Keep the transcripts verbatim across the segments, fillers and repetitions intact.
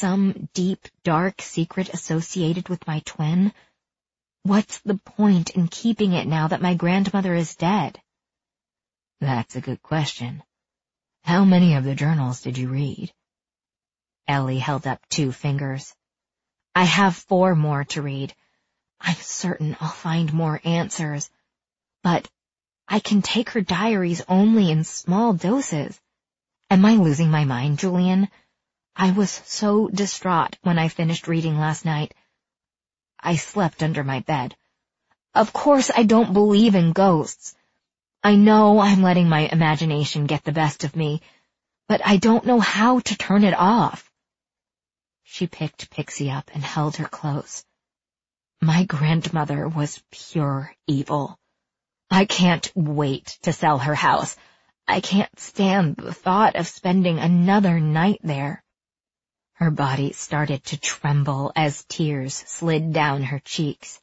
some deep, dark secret associated with my twin? What's the point in keeping it now that my grandmother is dead? That's a good question. How many of the journals did you read? Ellie held up two fingers. I have four more to read. I'm certain I'll find more answers. But I can take her diaries only in small doses. Am I losing my mind, Julian? I was so distraught when I finished reading last night. I slept under my bed. Of course I don't believe in ghosts. I know I'm letting my imagination get the best of me, but I don't know how to turn it off. She picked Pixie up and held her close. My grandmother was pure evil. I can't wait to sell her house. I can't stand the thought of spending another night there. Her body started to tremble as tears slid down her cheeks.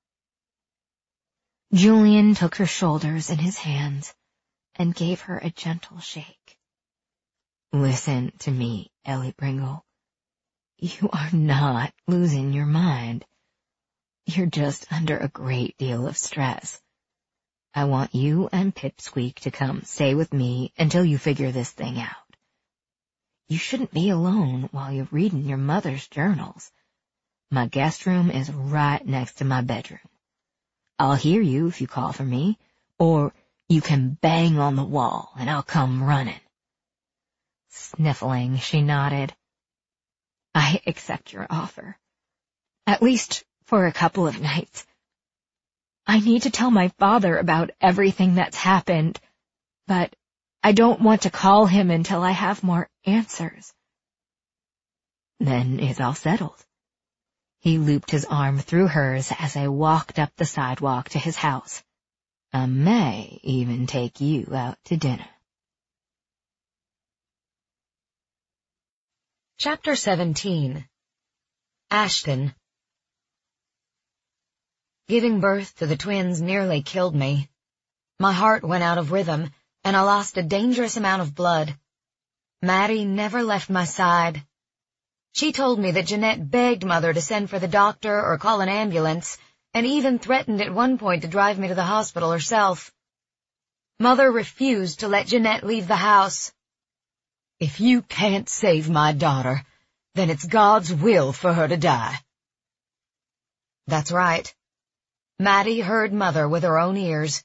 Julian took her shoulders in his hands and gave her a gentle shake. Listen to me, Ellie Pringle. You are not losing your mind. You're just under a great deal of stress. I want you and Pipsqueak to come stay with me until you figure this thing out. You shouldn't be alone while you're reading your mother's journals. My guest room is right next to my bedroom. I'll hear you if you call for me, or you can bang on the wall and I'll come running. Sniffling, she nodded. I accept your offer. At least for a couple of nights. I need to tell my father about everything that's happened, but I don't want to call him until I have more answers. Then it's all settled. He looped his arm through hers as I walked up the sidewalk to his house. I may even take you out to dinner. Chapter seventeen. Ashton. Giving birth to the twins nearly killed me. My heart went out of rhythm, and I lost a dangerous amount of blood. Maddie never left my side. She told me that Jeanette begged Mother to send for the doctor or call an ambulance, and even threatened at one point to drive me to the hospital herself. Mother refused to let Jeanette leave the house. "If you can't save my daughter, then it's God's will for her to die." That's right. Maddie heard Mother with her own ears.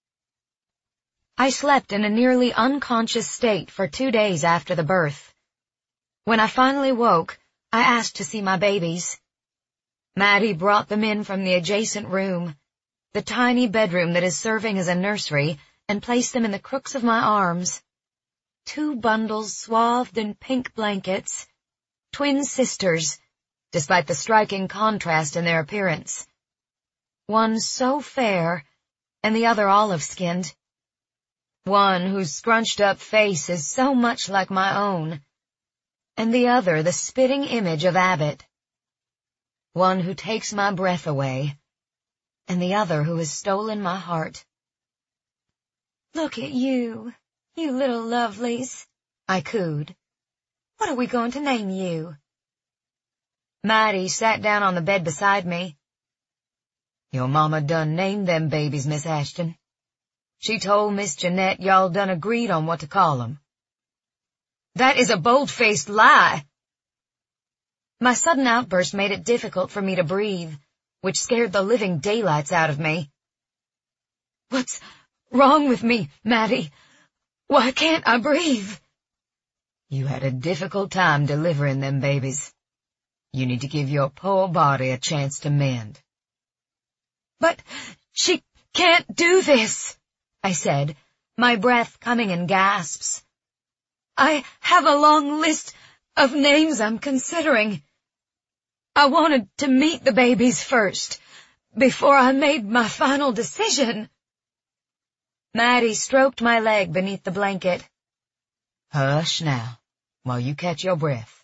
I slept in a nearly unconscious state for two days after the birth. When I finally woke, I asked to see my babies. Maddie brought them in from the adjacent room, the tiny bedroom that is serving as a nursery, and placed them in the crooks of my arms. Two bundles swathed in pink blankets. Twin sisters, despite the striking contrast in their appearance. One so fair, and the other olive-skinned. One whose scrunched-up face is so much like my own, and the other the spitting image of Abbott. One who takes my breath away, and the other who has stolen my heart. "Look at you, you little lovelies," I cooed. "What are we going to name you?" Maddie sat down on the bed beside me. "Your mama done named them babies, Miss Ashton. She told Miss Jeanette y'all done agreed on what to call 'em." "That is a bold-faced lie." My sudden outburst made it difficult for me to breathe, which scared the living daylights out of me. "What's wrong with me, Maddie? Why can't I breathe?" "You had a difficult time delivering them babies. You need to give your poor body a chance to mend." "But she can't do this," I said, my breath coming in gasps. "I have a long list of names I'm considering. I wanted to meet the babies first, before I made my final decision." Maddie stroked my leg beneath the blanket. "Hush now, while you catch your breath."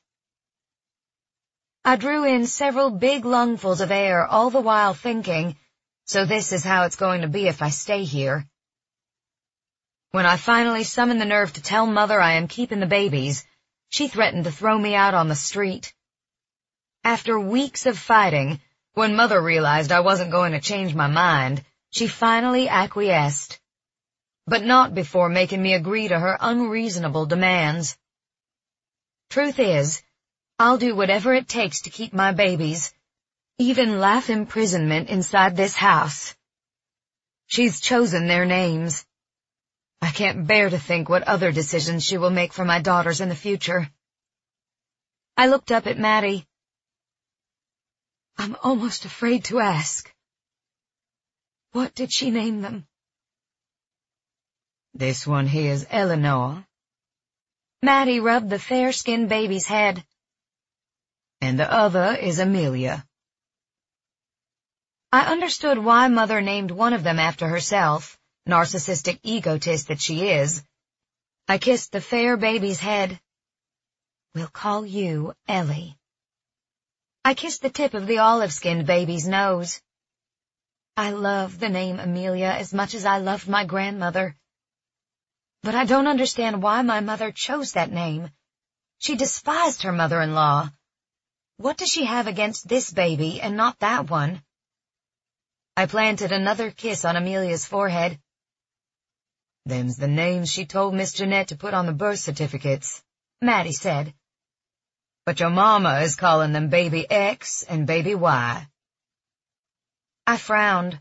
I drew in several big lungfuls of air, all the while thinking, so this is how it's going to be if I stay here. When I finally summoned the nerve to tell Mother I am keeping the babies, she threatened to throw me out on the street. After weeks of fighting, when Mother realized I wasn't going to change my mind, she finally acquiesced. But not before making me agree to her unreasonable demands. Truth is, I'll do whatever it takes to keep my babies, even life imprisonment inside this house. She's chosen their names. I can't bear to think what other decisions she will make for my daughters in the future. I looked up at Maddie. I'm almost afraid to ask. What did she name them? This one here's Eleanor. Maddie rubbed the fair-skinned baby's head. And the other is Amelia. I understood why Mother named one of them after herself, narcissistic egotist that she is. I kissed the fair baby's head. We'll call you Ellie. I kissed the tip of the olive-skinned baby's nose. I love the name Amelia as much as I loved my grandmother. But I don't understand why my mother chose that name. She despised her mother-in-law. What does she have against this baby and not that one? I planted another kiss on Amelia's forehead. Them's the names she told Miss Jeanette to put on the birth certificates, Maddie said. But your mama is calling them Baby X and Baby Y. I frowned.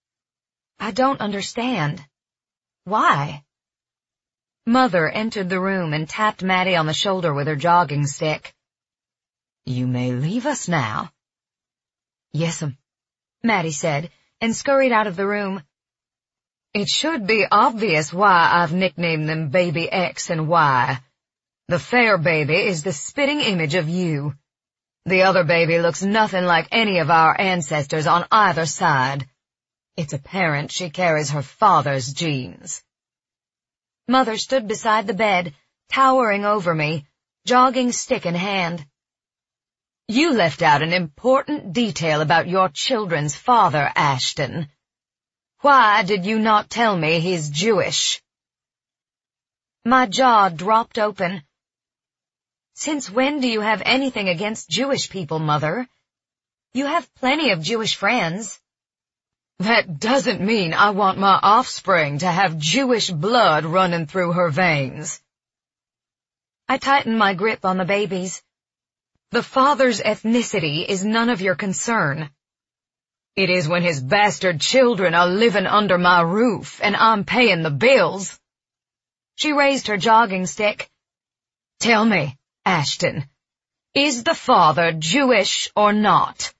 I don't understand. Why? Mother entered the room and tapped Maddie on the shoulder with her jogging stick. You may leave us now. Yes'm, Maddie said, and scurried out of the room. It should be obvious why I've nicknamed them Baby X and Y. The fair baby is the spitting image of you. The other baby looks nothing like any of our ancestors on either side. It's apparent she carries her father's genes. Mother stood beside the bed, towering over me, jogging stick in hand. You left out an important detail about your children's father, Ashton. Why did you not tell me he's Jewish? My jaw dropped open. Since when do you have anything against Jewish people, Mother? You have plenty of Jewish friends. That doesn't mean I want my offspring to have Jewish blood running through her veins. I tightened my grip on the babies. The father's ethnicity is none of your concern. It is when his bastard children are living under my roof and I'm paying the bills. She raised her jogging stick. Tell me, Ashton, is the father Jewish or not?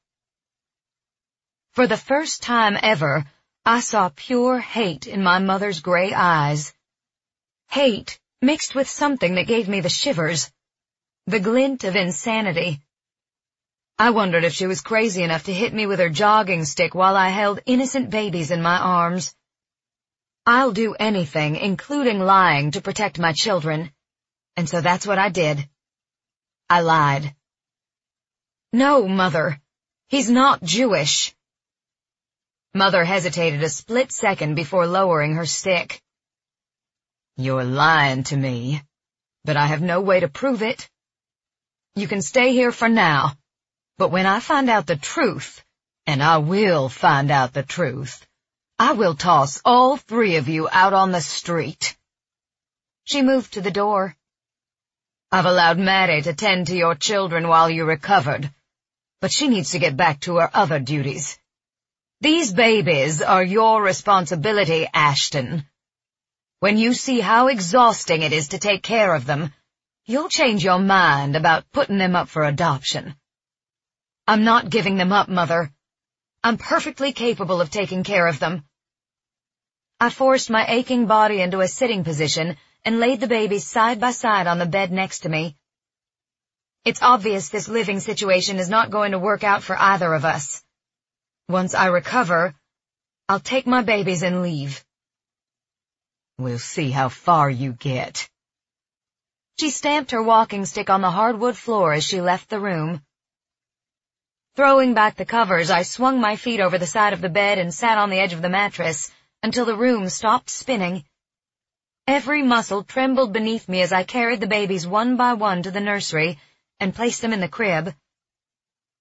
For the first time ever, I saw pure hate in my mother's gray eyes. Hate mixed with something that gave me the shivers. The glint of insanity. I wondered if she was crazy enough to hit me with her jogging stick while I held innocent babies in my arms. I'll do anything, including lying, to protect my children. And so that's what I did. I lied. No, Mother. He's not Jewish. Mother hesitated a split second before lowering her stick. You're lying to me, but I have no way to prove it. You can stay here for now, but when I find out the truth, and I will find out the truth, I will toss all three of you out on the street. She moved to the door. I've allowed Maddie to tend to your children while you recovered, but she needs to get back to her other duties. These babies are your responsibility, Ashton. When you see how exhausting it is to take care of them, you'll change your mind about putting them up for adoption. I'm not giving them up, Mother. I'm perfectly capable of taking care of them. I forced my aching body into a sitting position and laid the babies side by side on the bed next to me. It's obvious this living situation is not going to work out for either of us. Once I recover, I'll take my babies and leave. We'll see how far you get. She stamped her walking stick on the hardwood floor as she left the room. Throwing back the covers, I swung my feet over the side of the bed and sat on the edge of the mattress until the room stopped spinning. Every muscle trembled beneath me as I carried the babies one by one to the nursery and placed them in the crib.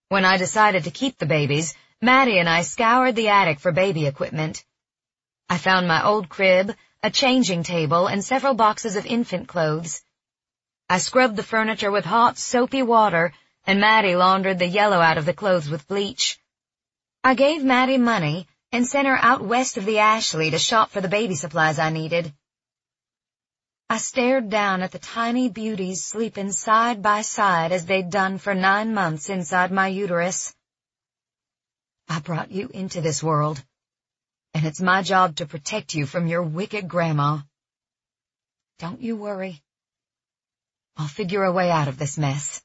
When I decided to keep the babies, Maddie and I scoured the attic for baby equipment. I found my old crib, a changing table, and several boxes of infant clothes. I scrubbed the furniture with hot, soapy water, and Maddie laundered the yellow out of the clothes with bleach. I gave Maddie money and sent her out west of the Ashley to shop for the baby supplies I needed. I stared down at the tiny beauties sleeping side by side as they'd done for nine months inside my uterus. I brought you into this world, and it's my job to protect you from your wicked grandma. Don't you worry. I'll figure a way out of this mess.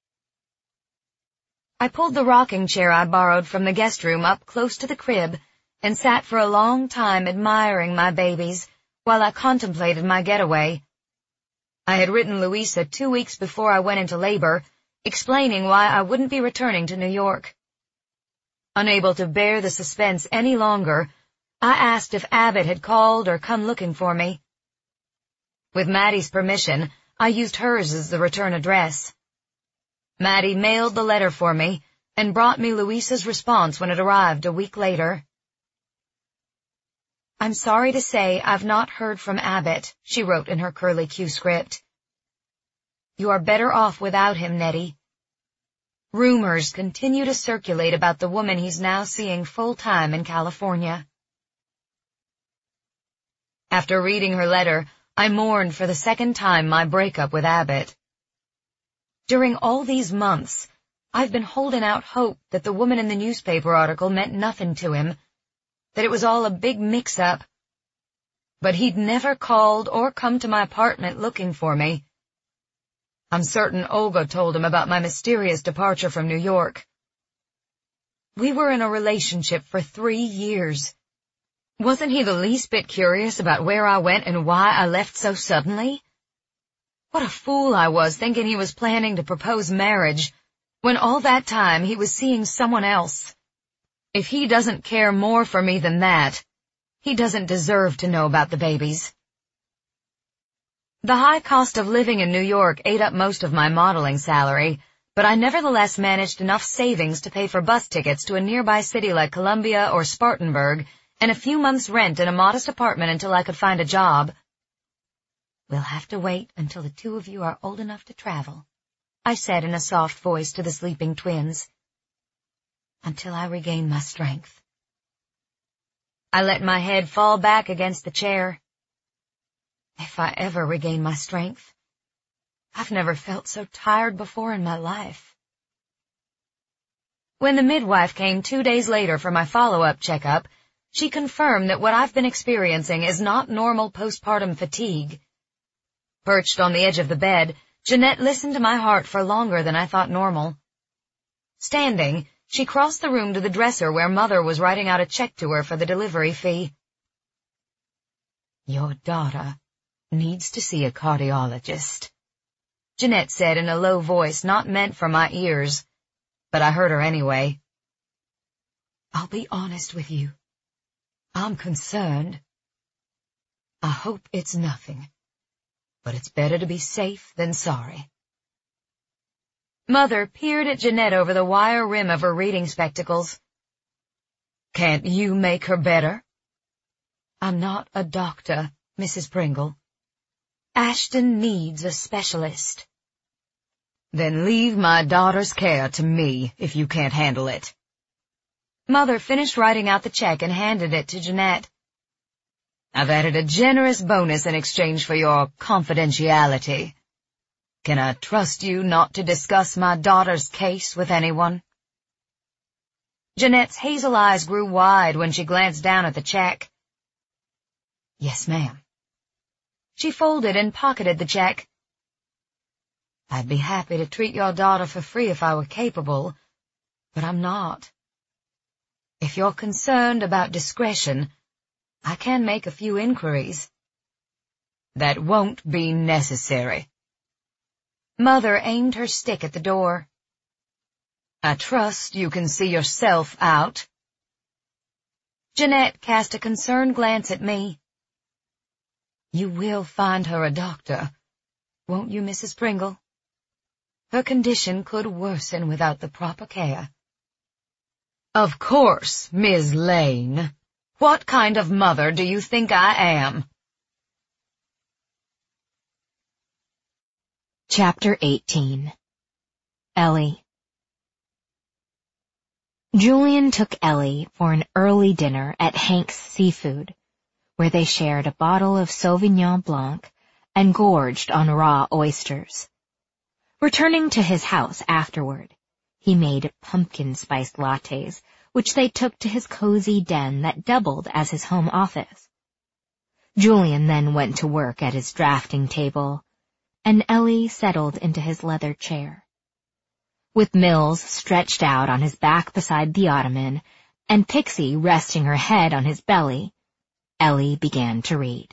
I pulled the rocking chair I borrowed from the guest room up close to the crib and sat for a long time admiring my babies while I contemplated my getaway. I had written Louisa two weeks before I went into labor, explaining why I wouldn't be returning to New York. Unable to bear the suspense any longer, I asked if Abbott had called or come looking for me. With Maddie's permission, I used hers as the return address. Maddie mailed the letter for me and brought me Louisa's response when it arrived a week later. I'm sorry to say I've not heard from Abbott, she wrote in her curly-Q script. You are better off without him, Nettie. Rumors continue to circulate about the woman he's now seeing full-time in California. After reading her letter, I mourned for the second time my breakup with Abbott. During all these months, I've been holding out hope that the woman in the newspaper article meant nothing to him, that it was all a big mix-up. But he'd never called or come to my apartment looking for me. I'm certain Olga told him about my mysterious departure from New York. We were in a relationship for three years. Wasn't he the least bit curious about where I went and why I left so suddenly? What a fool I was thinking he was planning to propose marriage, when all that time he was seeing someone else. If he doesn't care more for me than that, he doesn't deserve to know about the babies. The high cost of living in New York ate up most of my modeling salary, but I nevertheless managed enough savings to pay for bus tickets to a nearby city like Columbia or Spartanburg and a few months' rent in a modest apartment until I could find a job. We'll have to wait until the two of you are old enough to travel, I said in a soft voice to the sleeping twins. Until I regain my strength. I let my head fall back against the chair. If I ever regain my strength, I've never felt so tired before in my life. When the midwife came two days later for my follow-up checkup, she confirmed that what I've been experiencing is not normal postpartum fatigue. Perched on the edge of the bed, Jeanette listened to my heart for longer than I thought normal. Standing, she crossed the room to the dresser where Mother was writing out a check to her for the delivery fee. Your daughter needs to see a cardiologist, Jeanette said in a low voice not meant for my ears, but I heard her anyway. I'll be honest with you. I'm concerned. I hope it's nothing, but it's better to be safe than sorry. Mother peered at Jeanette over the wire rim of her reading spectacles. Can't you make her better? I'm not a doctor, Missus Pringle. Ashton needs a specialist. Then leave my daughter's care to me if you can't handle it. Mother finished writing out the check and handed it to Jeanette. I've added a generous bonus in exchange for your confidentiality. Can I trust you not to discuss my daughter's case with anyone? Jeanette's hazel eyes grew wide when she glanced down at the check. Yes, ma'am. She folded and pocketed the check. I'd be happy to treat your daughter for free if I were capable, but I'm not. If you're concerned about discretion, I can make a few inquiries. That won't be necessary. Mother aimed her stick at the door. I trust you can see yourself out. Jeanette cast a concerned glance at me. You will find her a doctor, won't you, Missus Pringle? Her condition could worsen without the proper care. Of course, Miss Lane. What kind of mother do you think I am? Chapter eighteen. Ellie. Julian took Ellie for an early dinner at Hank's Seafood, where they shared a bottle of Sauvignon Blanc and gorged on raw oysters. Returning to his house afterward, he made pumpkin-spiced lattes, which they took to his cozy den that doubled as his home office. Julian then went to work at his drafting table, and Ellie settled into his leather chair. With Mills stretched out on his back beside the ottoman, and Pixie resting her head on his belly, Ellie began to read.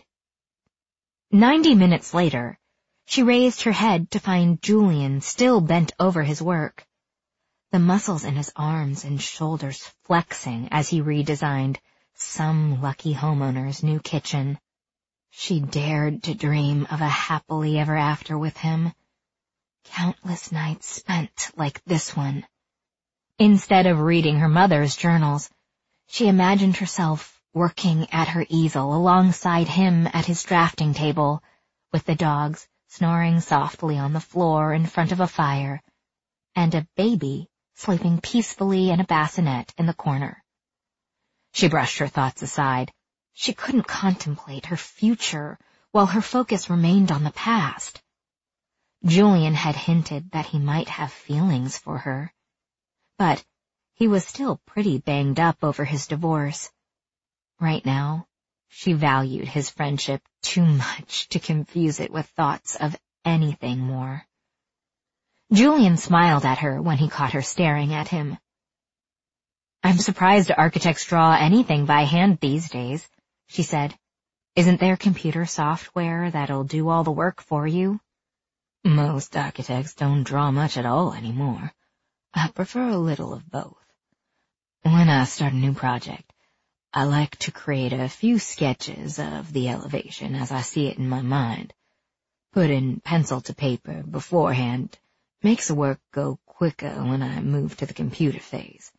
Ninety minutes later, she raised her head to find Julian still bent over his work, the muscles in his arms and shoulders flexing as he redesigned some lucky homeowner's new kitchen. She dared to dream of a happily ever after with him. Countless nights spent like this one. Instead of reading her mother's journals, she imagined herself working at her easel alongside him at his drafting table, with the dogs snoring softly on the floor in front of a fire, and a baby sleeping peacefully in a bassinet in the corner. She brushed her thoughts aside. She couldn't contemplate her future while her focus remained on the past. Julian had hinted that he might have feelings for her, but he was still pretty banged up over his divorce. Right now, she valued his friendship too much to confuse it with thoughts of anything more. Julian smiled at her when he caught her staring at him. "I'm surprised architects draw anything by hand these days," she said. "Isn't there computer software that'll do all the work for you?" "Most architects don't draw much at all anymore. I prefer a little of both. When I start a new project, I like to create a few sketches of the elevation as I see it in my mind. Putting pencil to paper beforehand makes the work go quicker when I move to the computer phase.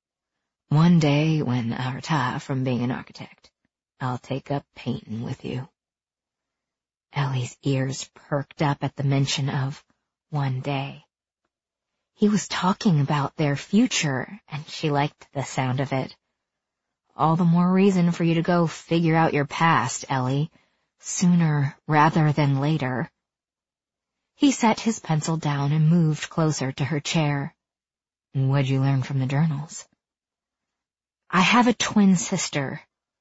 One day, when I retire from being an architect, I'll take up painting with you." Ellie's ears perked up at the mention of one day. He was talking about their future, and she liked the sound of it. All the more reason for you to go figure out your past, Ellie, sooner rather than later. He set his pencil down and moved closer to her chair. "What'd you learn from the journals?" "I have a twin sister,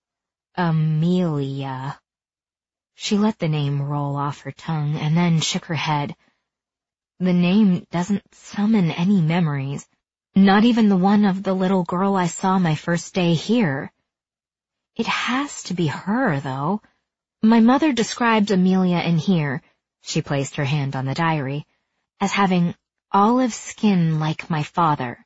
Amelia." She let the name roll off her tongue and then shook her head. "The name doesn't summon any memories, not even the one of the little girl I saw my first day here. It has to be her, though. My mother described Amelia in here," she placed her hand on the diary, "as having olive skin like my father."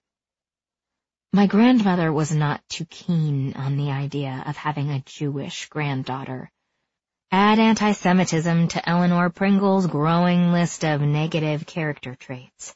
My grandmother was not too keen on the idea of having a Jewish granddaughter. Add anti-Semitism to Eleanor Pringle's growing list of negative character traits.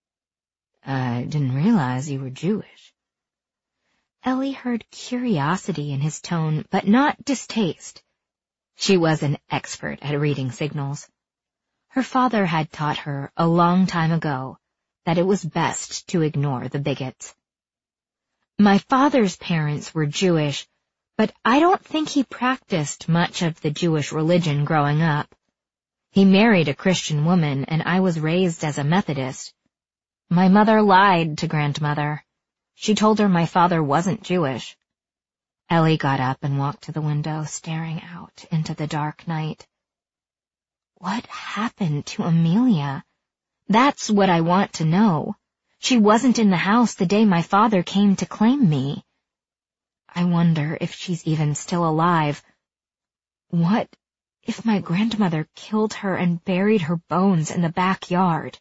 "I didn't realize you were Jewish." Ellie heard curiosity in his tone, but not distaste. She was an expert at reading signals. Her father had taught her a long time ago that it was best to ignore the bigots. "My father's parents were Jewish, but I don't think he practiced much of the Jewish religion growing up. He married a Christian woman, and I was raised as a Methodist. My mother lied to grandmother. She told her my father wasn't Jewish." Ellie got up and walked to the window, staring out into the dark night. "What happened to Amelia? That's what I want to know. She wasn't in the house the day my father came to claim me. I wonder if she's even still alive. What if my grandmother killed her and buried her bones in the backyard?"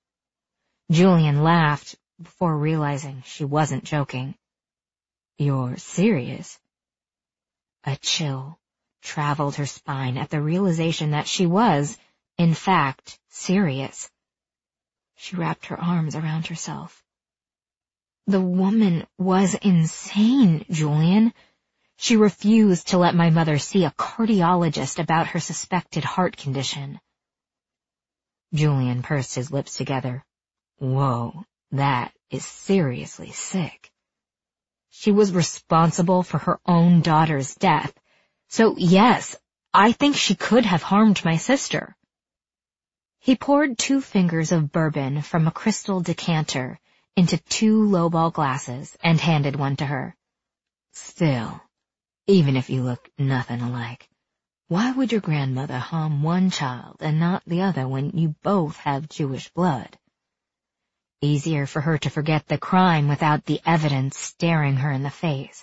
Julian laughed before realizing she wasn't joking. "You're serious?" A chill traveled her spine at the realization that she was, in fact, serious. She wrapped her arms around herself. The woman was insane, Julian. She refused to let my mother see a cardiologist about her suspected heart condition. Julian pursed his lips together. Whoa, that is seriously sick. She was responsible for her own daughter's death, so yes, I think she could have harmed my sister. He poured two fingers of bourbon from a crystal decanter into two lowball glasses and handed one to her. Still, even if you look nothing alike, why would your grandmother harm one child and not the other when you both have Jewish blood? Easier for her to forget the crime without the evidence staring her in the face.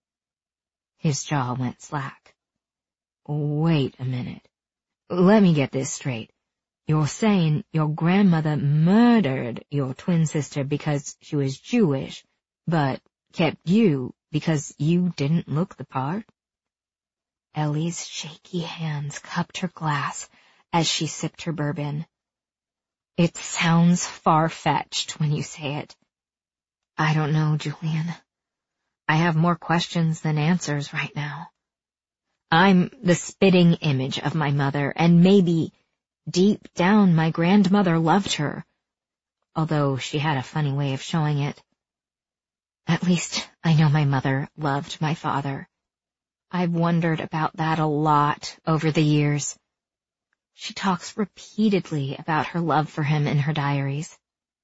His jaw went slack. Wait a minute. Let me get this straight. You're saying your grandmother murdered your twin sister because she was Jewish, but kept you because you didn't look the part? Ellie's shaky hands cupped her glass as she sipped her bourbon. It sounds far-fetched when you say it. I don't know, Julian. I have more questions than answers right now. I'm the spitting image of my mother, and maybe deep down my grandmother loved her, although she had a funny way of showing it. At least I know my mother loved my father. I've wondered about that a lot over the years. She talks repeatedly about her love for him in her diaries.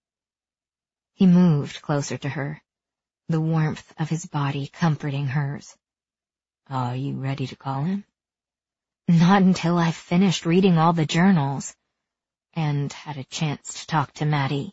He moved closer to her, the warmth of his body comforting hers. Are you ready to call him? Not until I've finished reading all the journals and had a chance to talk to Maddie.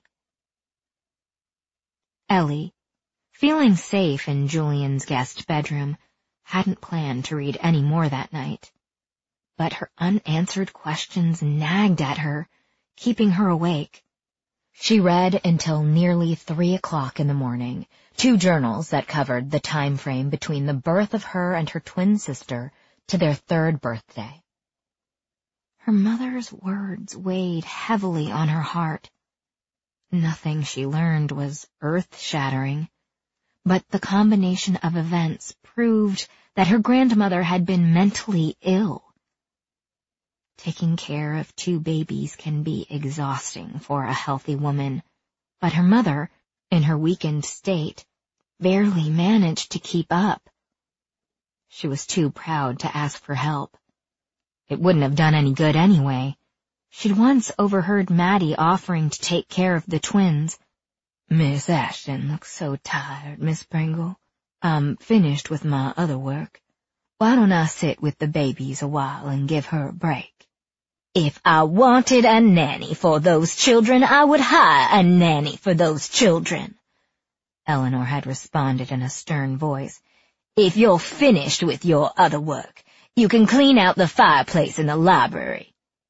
Ellie, feeling safe in Julian's guest bedroom, hadn't planned to read any more that night. But her unanswered questions nagged at her, keeping her awake. She read until nearly three o'clock in the morning, two journals that covered the time frame between the birth of her and her twin sister to their third birthday. Her mother's words weighed heavily on her heart. Nothing she learned was earth-shattering, but the combination of events proved that her grandmother had been mentally ill. Taking care of two babies can be exhausting for a healthy woman, but her mother, in her weakened state, barely managed to keep up. She was too proud to ask for help. It wouldn't have done any good anyway. She'd once overheard Maddie offering to take care of the twins. Miss Ashton looks so tired, Miss Pringle. I'm finished with my other work. Why don't I sit with the babies a while and give her a break? If I wanted a nanny for those children, I would hire a nanny for those children, Eleanor had responded in a stern voice. If you're finished with your other work, you can clean out the fireplace in the library.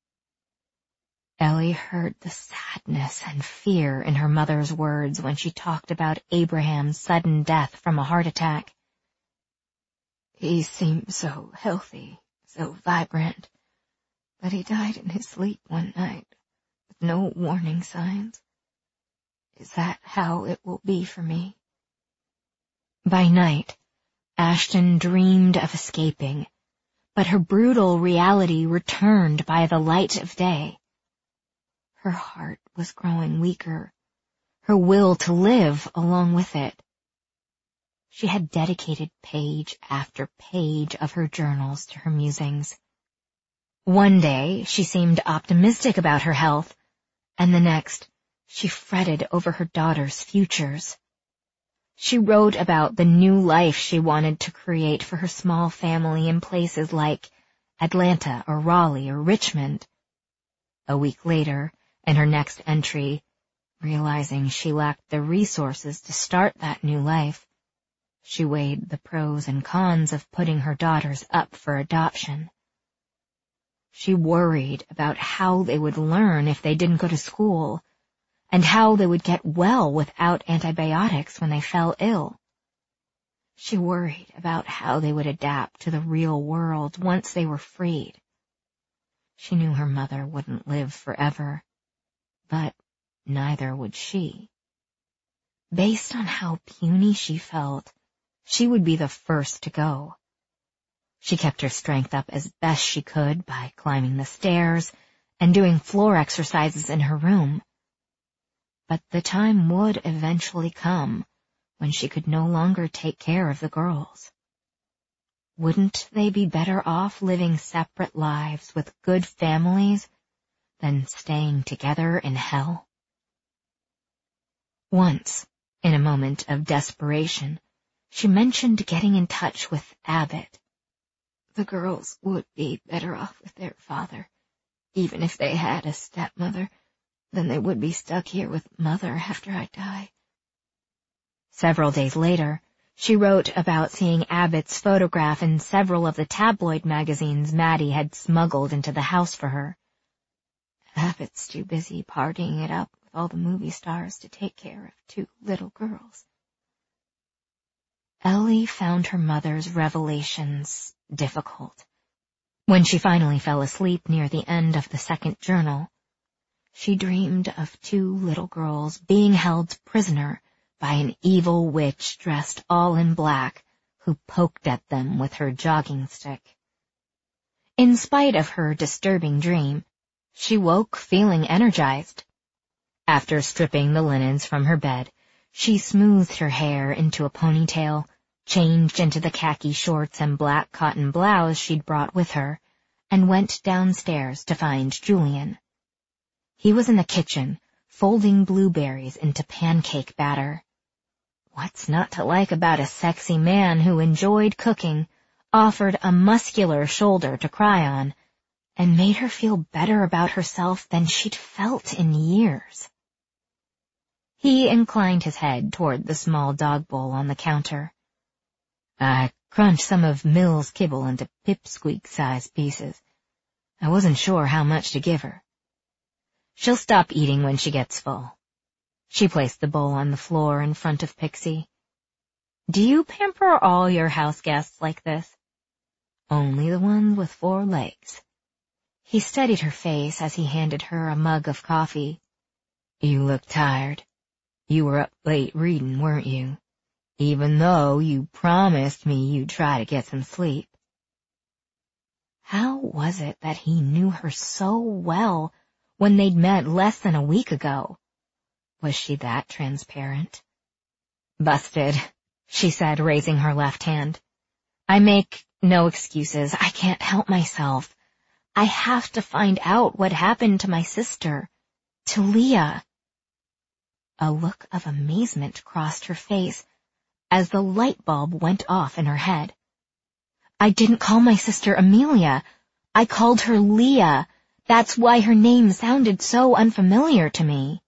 Ellie heard the sadness and fear in her mother's words when she talked about Abraham's sudden death from a heart attack. He seemed so healthy, so vibrant, but he died in his sleep one night, with no warning signs. Is that how it will be for me? By night, Ashton dreamed of escaping, but her brutal reality returned by the light of day. Her heart was growing weaker, her will to live along with it. She had dedicated page after page of her journals to her musings. One day she seemed optimistic about her health, and the next she fretted over her daughter's futures. She wrote about the new life she wanted to create for her small family in places like Atlanta or Raleigh or Richmond. A week later, in her next entry, realizing she lacked the resources to start that new life, she weighed the pros and cons of putting her daughters up for adoption. She worried about how they would learn if they didn't go to school, and how they would get well without antibiotics when they fell ill. She worried about how they would adapt to the real world once they were freed. She knew her mother wouldn't live forever, but neither would she. Based on how puny she felt, she would be the first to go. She kept her strength up as best she could by climbing the stairs and doing floor exercises in her room. But the time would eventually come when she could no longer take care of the girls. Wouldn't they be better off living separate lives with good families than staying together in hell? Once, in a moment of desperation, she mentioned getting in touch with Abbott. The girls would be better off with their father, even if they had a stepmother, than they would be stuck here with Mother after I die. Several days later, she wrote about seeing Abbott's photograph in several of the tabloid magazines Maddie had smuggled into the house for her. Abbott's too busy partying it up with all the movie stars to take care of two little girls. Ellie found her mother's revelations difficult. When she finally fell asleep near the end of the second journal, she dreamed of two little girls being held prisoner by an evil witch dressed all in black who poked at them with her jogging stick. In spite of her disturbing dream, she woke feeling energized. After stripping the linens from her bed, she smoothed her hair into a ponytail, changed into the khaki shorts and black cotton blouse she'd brought with her, and went downstairs to find Julian. He was in the kitchen, folding blueberries into pancake batter. What's not to like about a sexy man who enjoyed cooking, offered a muscular shoulder to cry on, and made her feel better about herself than she'd felt in years? He inclined his head toward the small dog bowl on the counter. I crunched some of Mill's kibble into pipsqueak-sized pieces. I wasn't sure how much to give her. She'll stop eating when she gets full. She placed the bowl on the floor in front of Pixie. Do you pamper all your house guests like this? Only the ones with four legs. He studied her face as he handed her a mug of coffee. You look tired. You were up late reading, weren't you? Even though you promised me you'd try to get some sleep. How was it that he knew her so well when they'd met less than a week ago? Was she that transparent? Busted, she said, raising her left hand. I make no excuses. I can't help myself. I have to find out what happened to my sister, to Leah. A look of amazement crossed her face as the light bulb went off in her head. I didn't call my sister Amelia. I called her Leah. That's why her name sounded so unfamiliar to me.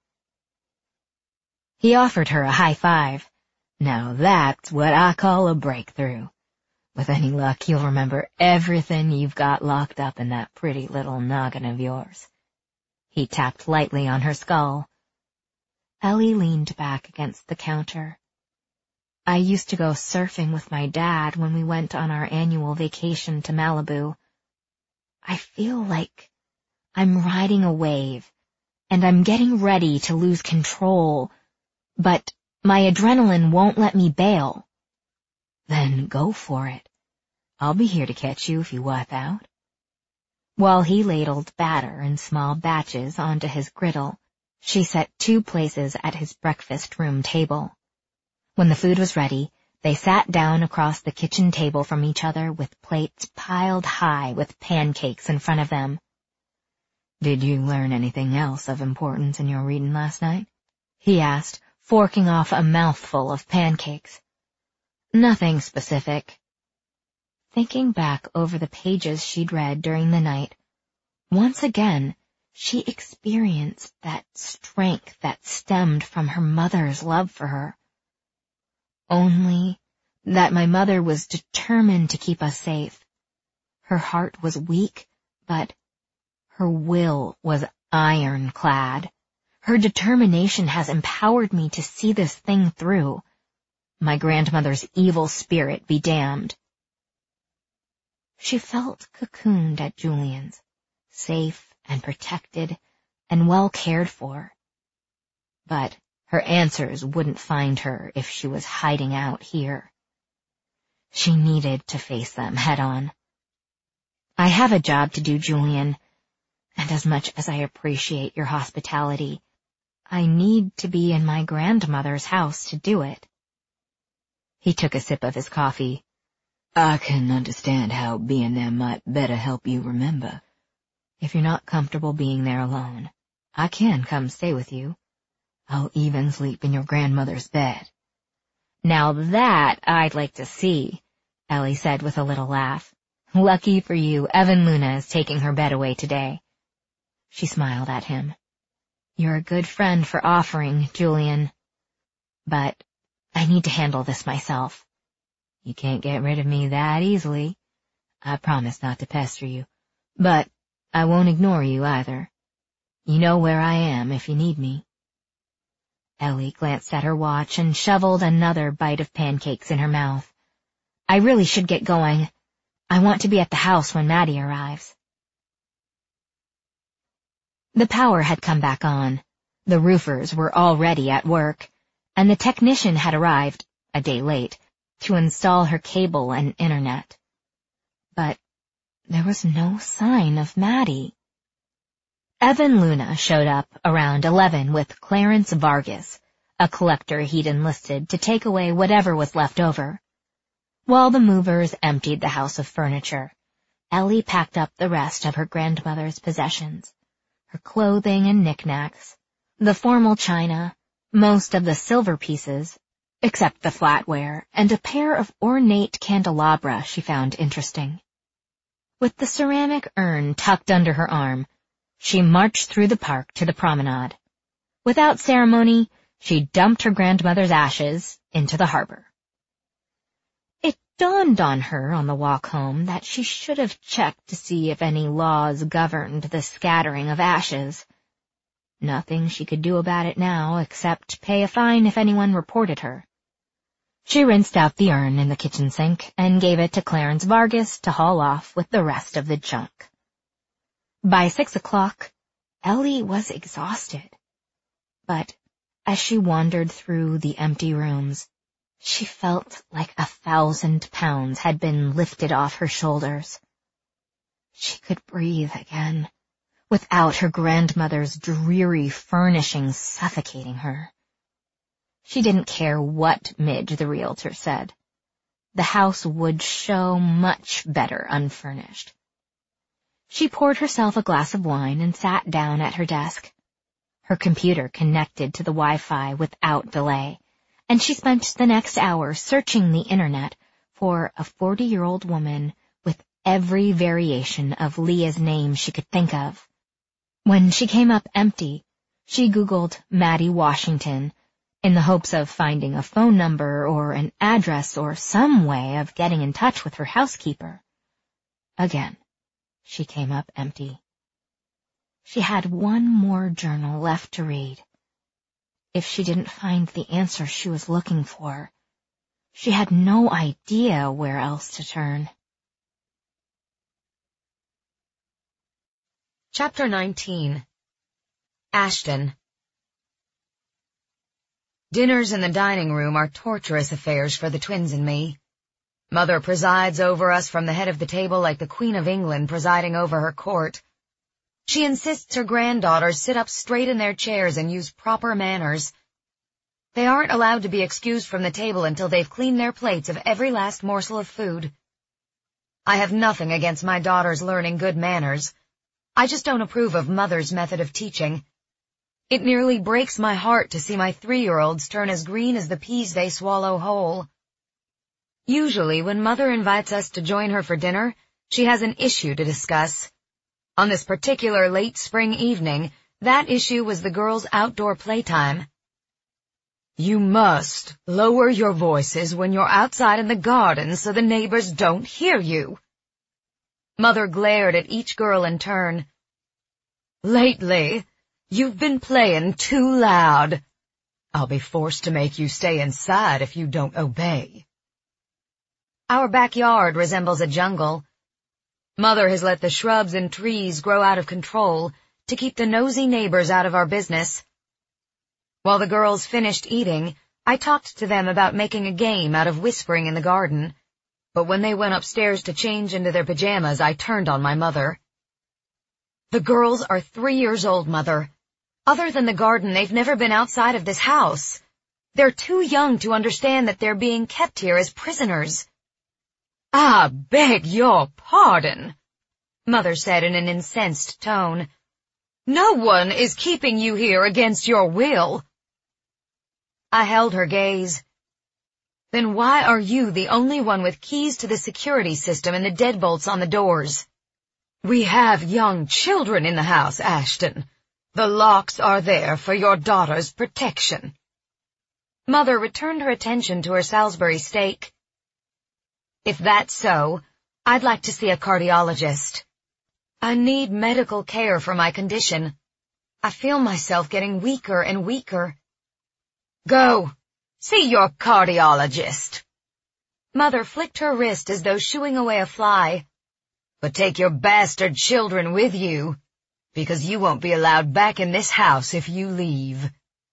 He offered her a high five. Now that's what I call a breakthrough. With any luck, you'll remember everything you've got locked up in that pretty little noggin of yours. He tapped lightly on her skull. Ellie leaned back against the counter. I used to go surfing with my dad when we went on our annual vacation to Malibu. I feel like I'm riding a wave, and I'm getting ready to lose control, but my adrenaline won't let me bail. Then go for it. I'll be here to catch you if you wipe out. While he ladled batter in small batches onto his griddle, she set two places at his breakfast room table. When the food was ready, they sat down across the kitchen table from each other with plates piled high with pancakes in front of them. Did you learn anything else of importance in your reading last night? He asked, forking off a mouthful of pancakes. Nothing specific. Thinking back over the pages she'd read during the night, once again she experienced that strength that stemmed from her mother's love for her. Only that my mother was determined to keep us safe. Her heart was weak, but her will was ironclad. Her determination has empowered me to see this thing through. My grandmother's evil spirit be damned. She felt cocooned at Julian's, safe and protected and well cared for. but her answers wouldn't find her if she was hiding out here. She needed to face them head on. I have a job to do, Julian, and as much as I appreciate your hospitality, I need to be in my grandmother's house to do it. He took a sip of his coffee. I can understand how being there might better help you remember. If you're not comfortable being there alone, I can come stay with you. I'll even sleep in your grandmother's bed. Now that I'd like to see, Ellie said with a little laugh. Lucky for you, Evan Luna is taking her bed away today. She smiled at him. You're a good friend for offering, Julian. But I need to handle this myself. You can't get rid of me that easily. I promise not to pester you, but I won't ignore you either. You know where I am if you need me. Ellie glanced at her watch and shoveled another bite of pancakes in her mouth. I really should get going. I want to be at the house when Maddie arrives. The power had come back on. The roofers were already at work, and the technician had arrived, a day late, to install her cable and internet. But there was no sign of Maddie. Evan Luna showed up around eleven with Clarence Vargas, a collector he'd enlisted to take away whatever was left over. While the movers emptied the house of furniture, Ellie packed up the rest of her grandmother's possessions, her clothing and knickknacks, the formal china, most of the silver pieces, except the flatware, and a pair of ornate candelabra she found interesting. With the ceramic urn tucked under her arm, she marched through the park to the promenade. Without ceremony, she dumped her grandmother's ashes into the harbor. It dawned on her on the walk home that she should have checked to see if any laws governed the scattering of ashes. Nothing she could do about it now except pay a fine if anyone reported her. She rinsed out the urn in the kitchen sink and gave it to Clarence Vargas to haul off with the rest of the junk. By six o'clock, Ellie was exhausted. But as she wandered through the empty rooms, she felt like a thousand pounds had been lifted off her shoulders. She could breathe again, without her grandmother's dreary furnishings suffocating her. She didn't care what Midge the realtor said. The house would show much better unfurnished. She poured herself a glass of wine and sat down at her desk. Her computer connected to the Wi-Fi without delay, and she spent the next hour searching the internet for a forty-year-old woman with every variation of Leah's name she could think of. When she came up empty, she Googled Maddie Washington in the hopes of finding a phone number or an address or some way of getting in touch with her housekeeper. Again, she came up empty. She had one more journal left to read. If she didn't find the answer she was looking for, she had no idea where else to turn. Chapter nineteen. Ashton. Dinners in the dining room are torturous affairs for the twins and me. Mother presides over us from the head of the table like the Queen of England presiding over her court. She insists her granddaughters sit up straight in their chairs and use proper manners. They aren't allowed to be excused from the table until they've cleaned their plates of every last morsel of food. I have nothing against my daughters learning good manners. I just don't approve of Mother's method of teaching. It nearly breaks my heart to see my three-year-olds turn as green as the peas they swallow whole. Usually, when Mother invites us to join her for dinner, she has an issue to discuss. On this particular late spring evening, that issue was the girls' outdoor playtime. You must lower your voices when you're outside in the garden so the neighbors don't hear you. Mother glared at each girl in turn. Lately, you've been playing too loud. I'll be forced to make you stay inside if you don't obey. Our backyard resembles a jungle. Mother has let the shrubs and trees grow out of control to keep the nosy neighbors out of our business. While the girls finished eating, I talked to them about making a game out of whispering in the garden, but when they went upstairs to change into their pajamas, I turned on my mother. The girls are three years old, Mother. Other than the garden, they've never been outside of this house. They're too young to understand that they're being kept here as prisoners. I beg your pardon, Mother said in an incensed tone. No one is keeping you here against your will. I held her gaze. Then why are you the only one with keys to the security system and the deadbolts on the doors? We have young children in the house, Ashton. The locks are there for your daughter's protection. Mother returned her attention to her Salisbury steak. If that's so, I'd like to see a cardiologist. I need medical care for my condition. I feel myself getting weaker and weaker. Go, see your cardiologist. Mother flicked her wrist as though shooing away a fly. But take your bastard children with you, because you won't be allowed back in this house if you leave.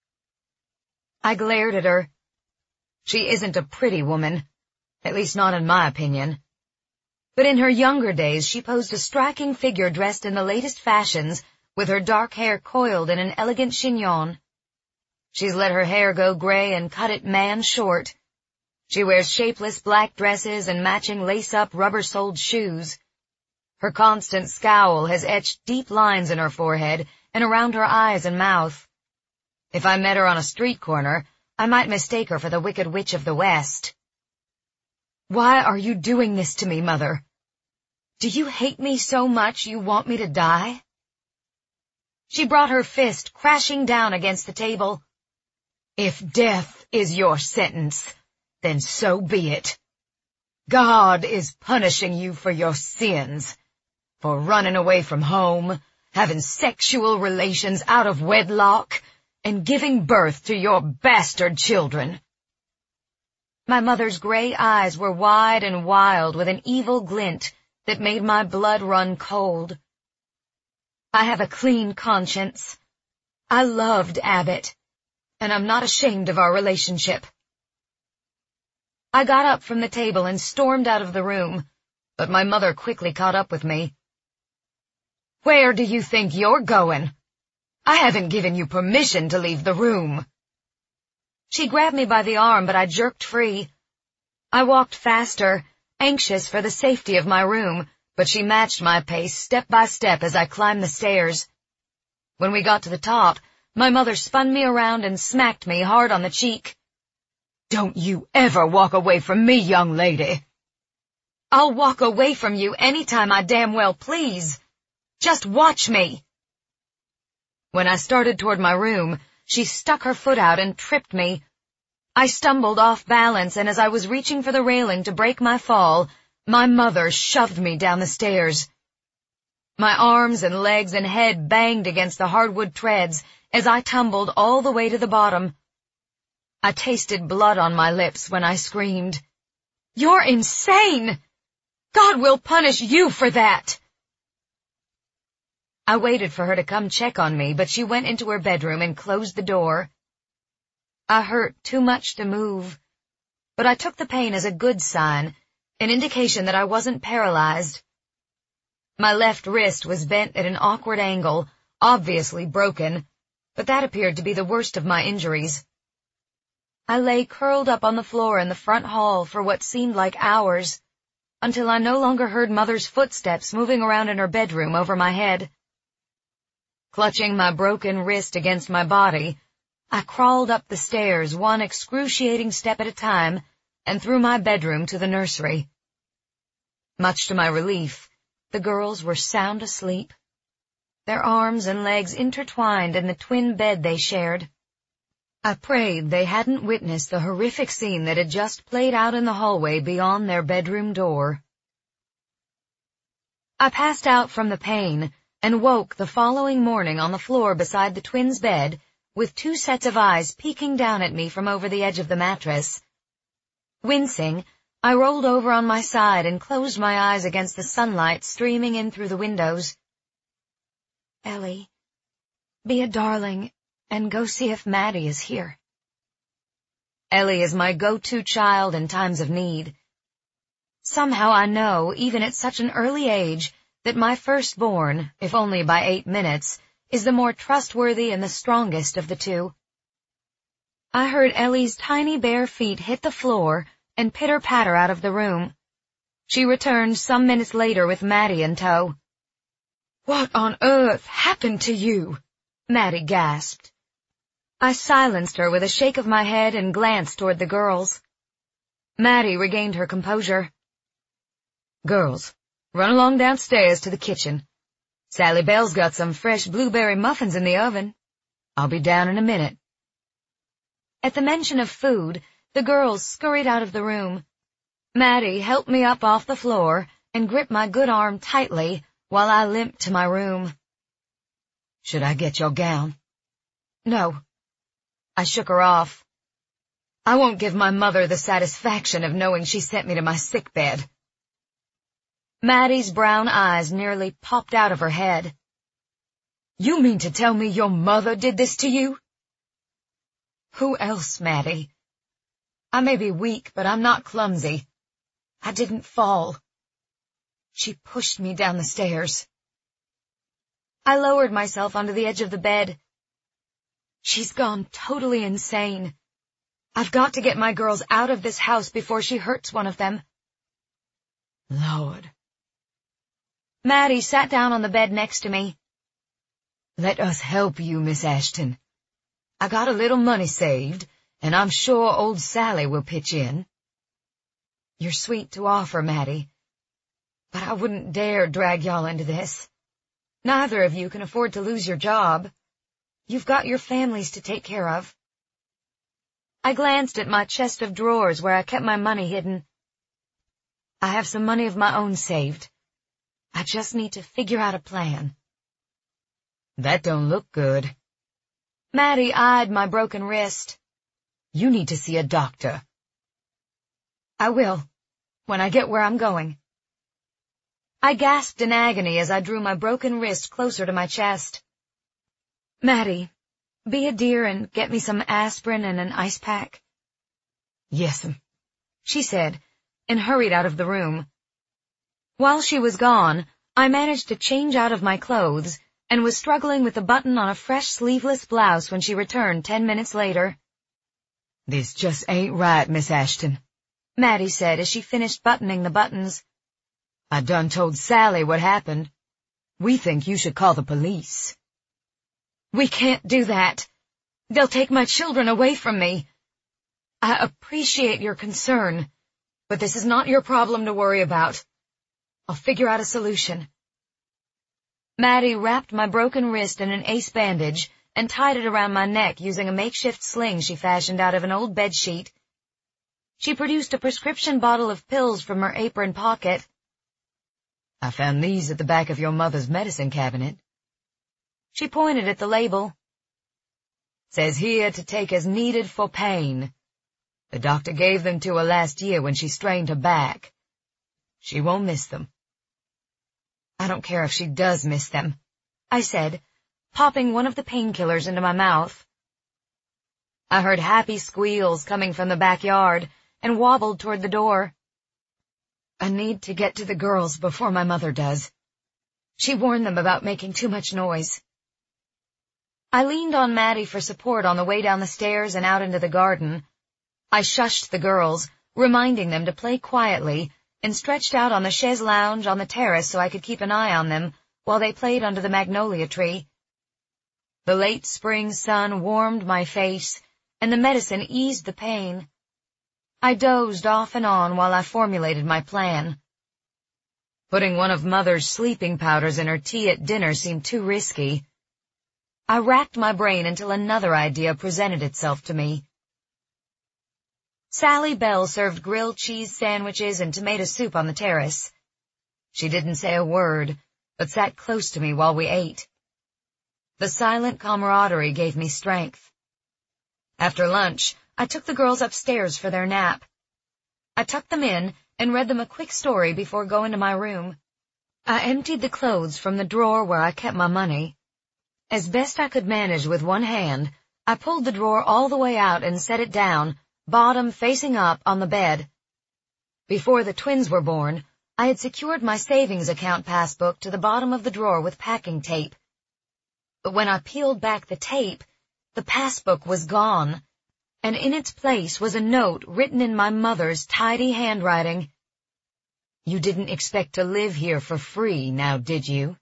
I glared at her. She isn't a pretty woman, at least not in my opinion. But in her younger days she posed a striking figure dressed in the latest fashions, with her dark hair coiled in an elegant chignon. She's let her hair go gray and cut it man short. She wears shapeless black dresses and matching lace-up rubber-soled shoes. Her constant scowl has etched deep lines in her forehead and around her eyes and mouth. If I met her on a street corner, I might mistake her for the Wicked Witch of the West. Why are you doing this to me, Mother? Do you hate me so much you want me to die? She brought her fist crashing down against the table. If death is your sentence, then so be it. God is punishing you for your sins, for running away from home, having sexual relations out of wedlock, and giving birth to your bastard children. My mother's gray eyes were wide and wild with an evil glint that made my blood run cold. I have a clean conscience. I loved Abbott, and I'm not ashamed of our relationship. I got up from the table and stormed out of the room, but my mother quickly caught up with me. Where do you think you're going? I haven't given you permission to leave the room. She grabbed me by the arm, but I jerked free. I walked faster, anxious for the safety of my room, but she matched my pace step by step as I climbed the stairs. When we got to the top, my mother spun me around and smacked me hard on the cheek. Don't you ever walk away from me, young lady. I'll walk away from you any time I damn well please. Just watch me. When I started toward my room, she stuck her foot out and tripped me. I stumbled off balance, and as I was reaching for the railing to break my fall, my mother shoved me down the stairs. My arms and legs and head banged against the hardwood treads as I tumbled all the way to the bottom. I tasted blood on my lips when I screamed, "You're insane! God will punish you for that!" I waited for her to come check on me, but she went into her bedroom and closed the door. I hurt too much to move, but I took the pain as a good sign, an indication that I wasn't paralyzed. My left wrist was bent at an awkward angle, obviously broken, but that appeared to be the worst of my injuries. I lay curled up on the floor in the front hall for what seemed like hours, until I no longer heard Mother's footsteps moving around in her bedroom over my head. Clutching my broken wrist against my body, I crawled up the stairs one excruciating step at a time and through my bedroom to the nursery. Much to my relief, the girls were sound asleep, their arms and legs intertwined in the twin bed they shared. I prayed they hadn't witnessed the horrific scene that had just played out in the hallway beyond their bedroom door. I passed out from the pain and woke the following morning on the floor beside the twins' bed with two sets of eyes peeking down at me from over the edge of the mattress. Wincing, I rolled over on my side and closed my eyes against the sunlight streaming in through the windows. "Ellie, be a darling and go see if Maddie is here. Ellie is my go-to child in times of need. Somehow I know, even at such an early age, that my firstborn, if only by eight minutes, is the more trustworthy and the strongest of the two. I heard Ellie's tiny bare feet hit the floor and pitter-patter out of the room. She returned some minutes later with Maddie in tow. "What on earth happened to you?" Maddie gasped. I silenced her with a shake of my head and glanced toward the girls. Maddie regained her composure. "Girls, run along downstairs to the kitchen. Sally Bell's got some fresh blueberry muffins in the oven. I'll be down in a minute." At the mention of food, the girls scurried out of the room. Maddie helped me up off the floor and gripped my good arm tightly while I limped to my room. "Should I get your gown?" "No." I shook her off. I won't give my mother the satisfaction of knowing she sent me to my sickbed. Maddie's brown eyes nearly popped out of her head. "You mean to tell me your mother did this to you?" "Who else, Maddie? I may be weak, but I'm not clumsy. I didn't fall. She pushed me down the stairs." I lowered myself onto the edge of the bed. "She's gone totally insane. I've got to get my girls out of this house before she hurts one of them." "Lord." Maddie sat down on the bed next to me. "Let us help you, Miss Ashton. I got a little money saved, and I'm sure old Sally will pitch in." "You're sweet to offer, Maddie, but I wouldn't dare drag y'all into this. Neither of you can afford to lose your job. You've got your families to take care of." I glanced at my chest of drawers where I kept my money hidden. "I have some money of my own saved. I just need to figure out a plan." "That don't look good." Maddie eyed my broken wrist. "You need to see a doctor." "I will, when I get where I'm going." I gasped in agony as I drew my broken wrist closer to my chest. "Maddie, be a dear and get me some aspirin and an ice pack." "Yes'm," she said, and hurried out of the room. While she was gone, I managed to change out of my clothes and was struggling with the button on a fresh sleeveless blouse when she returned ten minutes later. "This just ain't right, Miss Ashton," Maddie said as she finished buttoning the buttons. "I done told Sally what happened. We think you should call the police." "We can't do that. They'll take my children away from me. I appreciate your concern, but this is not your problem to worry about. I'll figure out a solution." Maddie wrapped my broken wrist in an ace bandage and tied it around my neck using a makeshift sling she fashioned out of an old bedsheet. She produced a prescription bottle of pills from her apron pocket. "I found these at the back of your mother's medicine cabinet." She pointed at the label. "Says here to take as needed for pain. The doctor gave them to her last year when she strained her back. She won't miss them." "I don't care if she does miss them," I said, popping one of the painkillers into my mouth. I heard happy squeals coming from the backyard and wobbled toward the door. I need to get to the girls before my mother does. She warned them about making too much noise. I leaned on Maddie for support on the way down the stairs and out into the garden. I shushed the girls, reminding them to play quietly, and stretched out on the chaise lounge on the terrace so I could keep an eye on them while they played under the magnolia tree. The late spring sun warmed my face, and the medicine eased the pain. I dozed off and on while I formulated my plan. Putting one of Mother's sleeping powders in her tea at dinner seemed too risky. I racked my brain until another idea presented itself to me. Sally Bell served grilled cheese sandwiches and tomato soup on the terrace. She didn't say a word, but sat close to me while we ate. The silent camaraderie gave me strength. After lunch, I took the girls upstairs for their nap. I tucked them in and read them a quick story before going to my room. I emptied the clothes from the drawer where I kept my money. As best I could manage with one hand, I pulled the drawer all the way out and set it down, bottom facing up, on the bed. Before the twins were born, I had secured my savings account passbook to the bottom of the drawer with packing tape. But when I peeled back the tape, the passbook was gone, and in its place was a note written in my mother's tidy handwriting. "You didn't expect to live here for free, now did you?"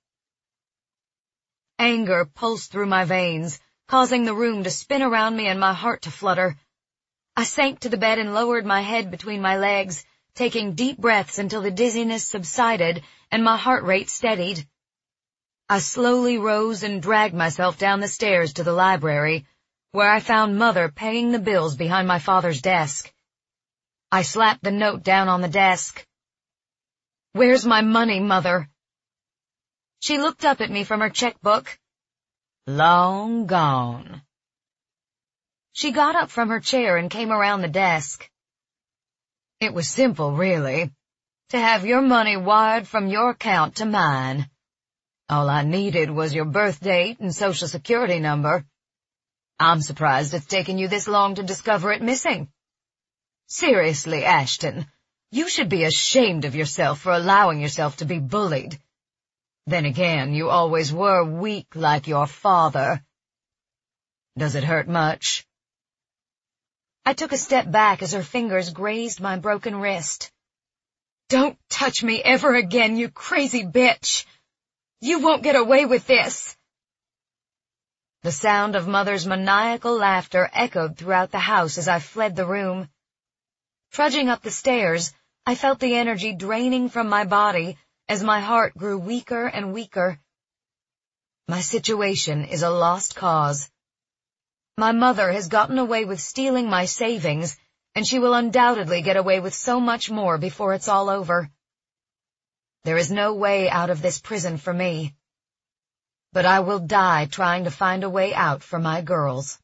Anger pulsed through my veins, causing the room to spin around me and my heart to flutter. I sank to the bed and lowered my head between my legs, taking deep breaths until the dizziness subsided and my heart rate steadied. I slowly rose and dragged myself down the stairs to the library, where I found Mother paying the bills behind my father's desk. I slapped the note down on the desk. "Where's my money, Mother?" She looked up at me from her checkbook. "Long gone." She got up from her chair and came around the desk. "It was simple, really, to have your money wired from your account to mine. All I needed was your birth date and social security number. I'm surprised it's taken you this long to discover it missing. Seriously, Ashton, you should be ashamed of yourself for allowing yourself to be bullied. Then again, you always were weak like your father. Does it hurt much?" I took a step back as her fingers grazed my broken wrist. "Don't touch me ever again, you crazy bitch! You won't get away with this!" The sound of Mother's maniacal laughter echoed throughout the house as I fled the room. Trudging up the stairs, I felt the energy draining from my body as my heart grew weaker and weaker. My situation is a lost cause. My mother has gotten away with stealing my savings, and she will undoubtedly get away with so much more before it's all over. There is no way out of this prison for me. But I will die trying to find a way out for my girls.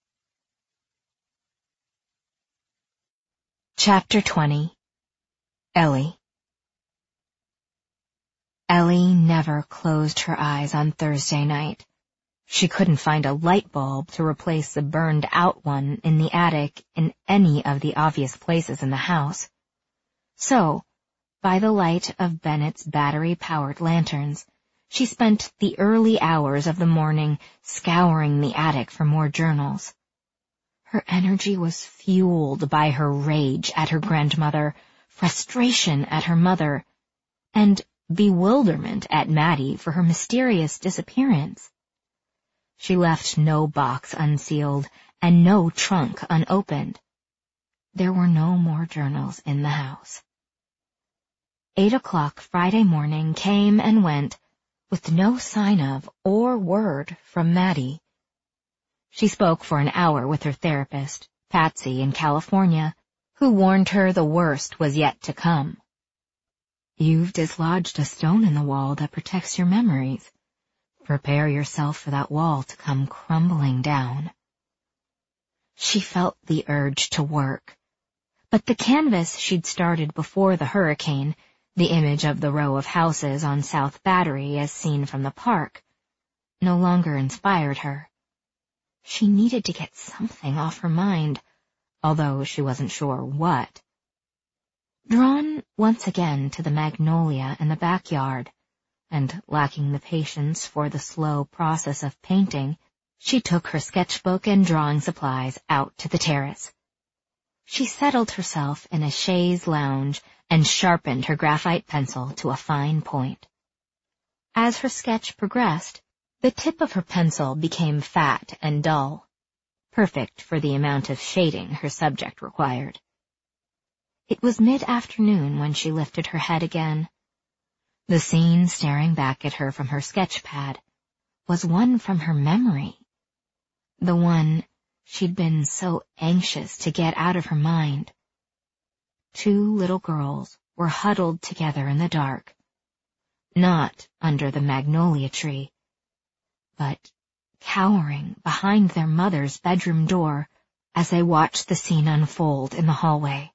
Chapter twenty. Ellie. Ellie never closed her eyes on Thursday night. She couldn't find a light bulb to replace the burned-out one in the attic in any of the obvious places in the house. So, by the light of Bennett's battery-powered lanterns, she spent the early hours of the morning scouring the attic for more journals. Her energy was fueled by her rage at her grandmother, frustration at her mother, and bewilderment at Maddie for her mysterious disappearance. She left no box unsealed and no trunk unopened. There were no more journals in the house. Eight o'clock Friday morning came and went, with no sign of or word from Maddie. She spoke for an hour with her therapist, Patsy, in California, who warned her the worst was yet to come. "You've dislodged a stone in the wall that protects your memories. Prepare yourself for that wall to come crumbling down." She felt the urge to work, but the canvas she'd started before the hurricane, the image of the row of houses on South Battery as seen from the park, no longer inspired her. She needed to get something off her mind, although she wasn't sure what. Drawn once again to the magnolia in the backyard, and lacking the patience for the slow process of painting, she took her sketchbook and drawing supplies out to the terrace. She settled herself in a chaise lounge and sharpened her graphite pencil to a fine point. As her sketch progressed, the tip of her pencil became fat and dull, perfect for the amount of shading her subject required. It was mid-afternoon when she lifted her head again. The scene staring back at her from her sketch pad was one from her memory, the one she'd been so anxious to get out of her mind. Two little girls were huddled together in the dark, not under the magnolia tree, but cowering behind their mother's bedroom door as they watched the scene unfold in the hallway.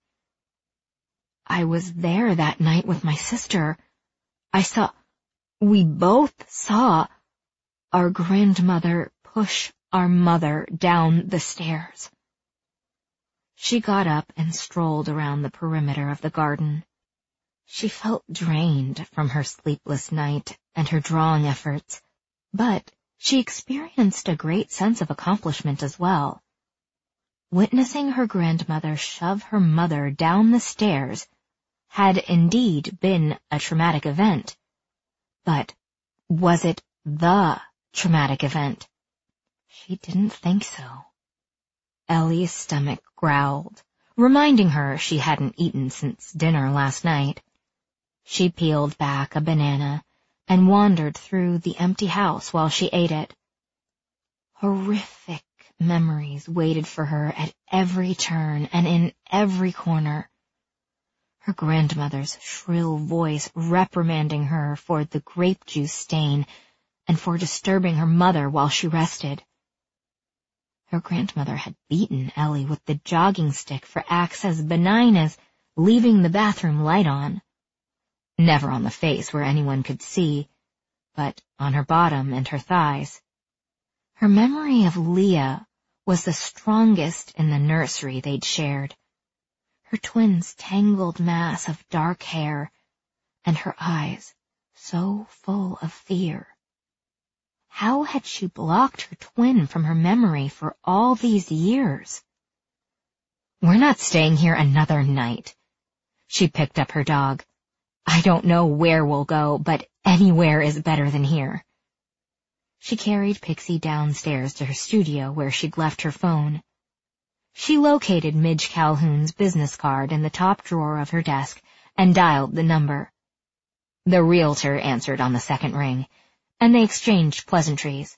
"I was there that night with my sister. I saw, we both saw, our grandmother push our mother down the stairs. She got up and strolled around the perimeter of the garden. She felt drained from her sleepless night and her drawing efforts, but she experienced a great sense of accomplishment as well. Witnessing her grandmother shove her mother down the stairs had indeed been a traumatic event. But was it the traumatic event? She didn't think so. Ellie's stomach growled, reminding her she hadn't eaten since dinner last night. She peeled back a banana and wandered through the empty house while she ate it. Horrific memories waited for her at every turn and in every corner. Her grandmother's shrill voice reprimanding her for the grape juice stain and for disturbing her mother while she rested. Her grandmother had beaten Ellie with the jogging stick for acts as benign as leaving the bathroom light on. Never on the face where anyone could see, but on her bottom and her thighs. Her memory of Leah was the strongest in the nursery they'd shared. Her twin's tangled mass of dark hair, and her eyes so full of fear. How had she blocked her twin from her memory for all these years? We're not staying here another night. She picked up her dog. I don't know where we'll go, but anywhere is better than here. She carried Pixie downstairs to her studio where she'd left her phone. She located Midge Calhoun's business card in the top drawer of her desk and dialed the number. The realtor answered on the second ring, and they exchanged pleasantries.